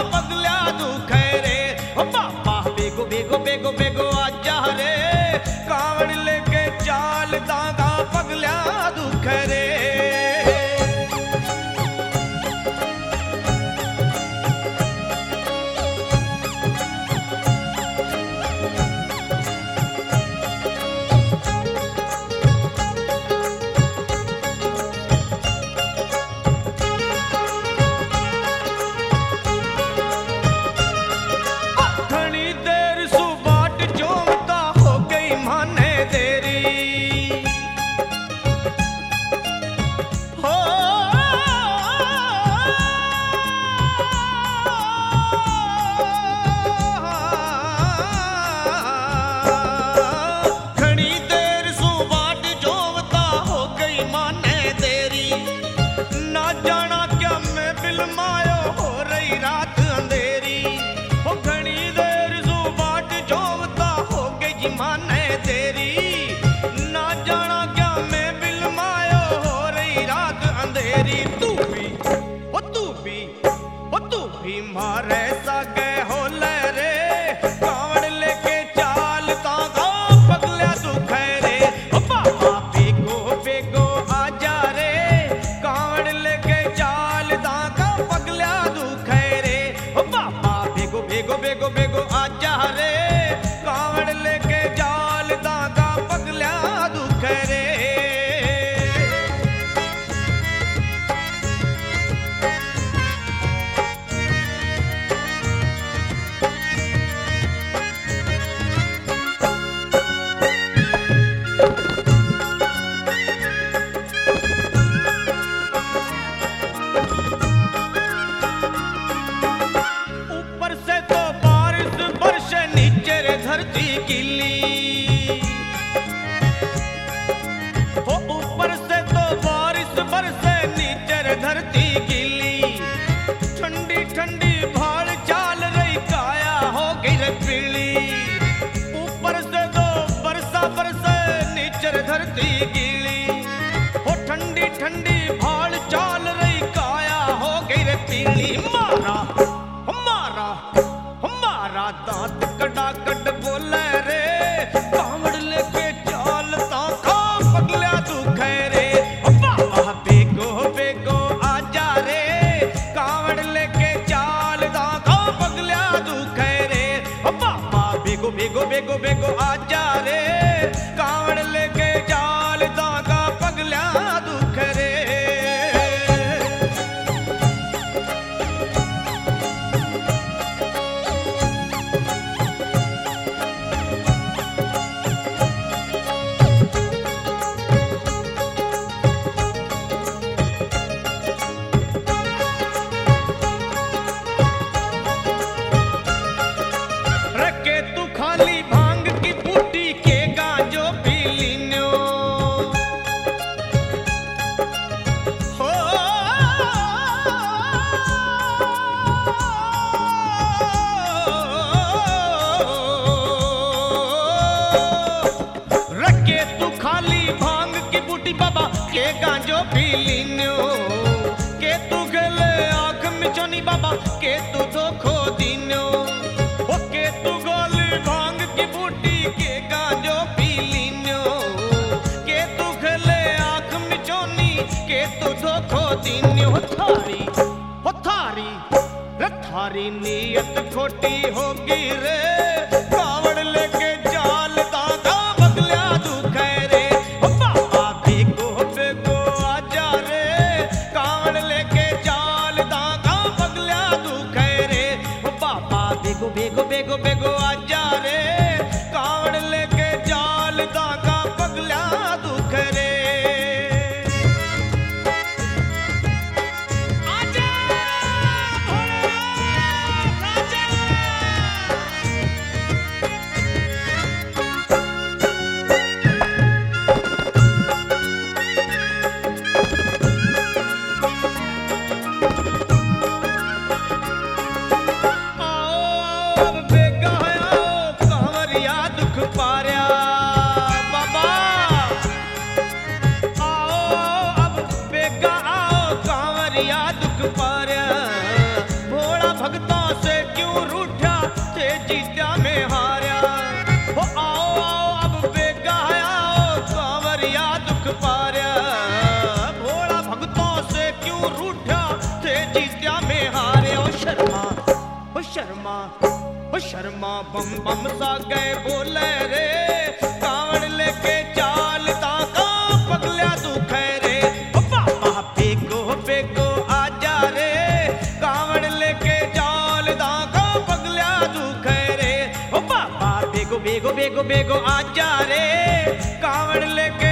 पगल्या दुख रे। ओ बाबा बेगो बेगो बेगो बेगो आजा रे, कावड़ लेके चाल दागा पगल्या दुख रे। मारे सागे होले रे, कावड़ लेके चाल तागा पगल्या दुख रे। ओ बाबा बेगो बेगो आजा रे, कावड़ लेके चाल तागा पगल्या दुख रे। ओ बाबा बेगो बेगो बेगो बेगो आजा रे, कावड़ लेके चाल तागा पगल्या दुख रे। धरती गिली हो, ऊपर से तो बारिश बरसे, नीचे रे धरती गिली। ठंडी ठंडी भाड़ चाल रही, काया हो गई रे पीली। ऊपर से तो बरसा बरसे, नीचे रे धरती गिली। हो ठंडी ठंडी भाड़ चाल रही, काया हो गई रे पीली। मारा हमारा हमारा दांत कड़ा कड़ बोले रे, कावड़ लेके चाल ताका पगल्या दुख रे। ओ बाबा बेगो बेगो आजा रे, कावड़ लेके चाल ताका पगल्या दुख रे। ओ बाबा बेगो बेगो बेगो बेगो आजा रे, कावड़ लेके चाल ताका पगल्या दुख रे। के गांजो पी लीन्यो, के तू गले आँख मिचोनी बाबा, के तू धोखो दीन्यो। ओ के तू गोली भांग की बूटी, के गांजो पी लीन्यो, के तू गले आँख मिचोनी, के तू धोखो दीन्यो। थारी नीयत खोटी होगी रे, कावड़ लेके चाल तागा पगल्या दुख रे। ओ बाबा बेगो बेगो आजा रे, कावड़ लेके चाल तागा पगल्या दुख रे। ओ बाबा बेगो बेगो बेगो बेगो आजा रे, कावड़ लेके चाल तागा पगल्या दुख रे। से क्यों रूठा थे जीत्या में हारा। हो आओ आओ अब बेगा आओ कांवरिया दुख पारा। भोला भक्तों से क्यों रूठा थे जीत्या में हारे। ओ शर्मा ओ शर्मा ओ शर्मा बम बम सा गए बोले रे कावड़ लेके चाल ताका पगल्या दुखे रे। ओ बाबा बेगो बेगो आजा रे कावड़ लेके चाल ताका पगल्या दुखे रे। ओ बाबा बेगो बेगो बेगो बेगो आजा रे कावड़ लेके